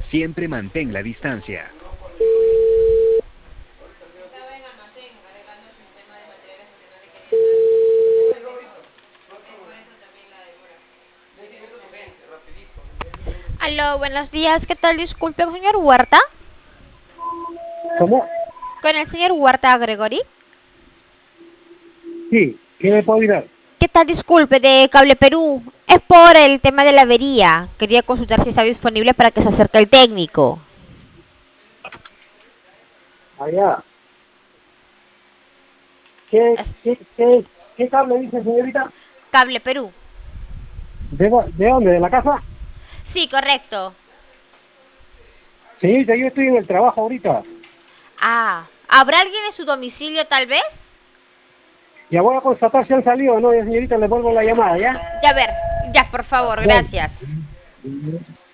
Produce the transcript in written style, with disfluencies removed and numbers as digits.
Siempre mantén la distancia. Aló, buenos días. ¿Qué tal? Disculpe, señor Huerta. ¿Cómo? Con el señor Huerta Gregory. Sí, ¿qué me puedo ayudar? ¿Qué tal? Disculpe, de Cable Perú. Es por el tema de la avería. Quería consultar si está disponible para que se acerque el técnico. Allá. ¿Qué, Es qué, qué, qué cable dice, señorita? Cable Perú. ¿De dónde? ¿De la casa? Sí, correcto. Señorita, yo estoy en el trabajo ahorita. Ah, ¿habrá alguien en su domicilio tal vez? Ya voy a constatar si han salido o no. Ya, señorita, le vuelvo la llamada, ¿ya? Ya ver, ya, por favor, Bueno. gracias.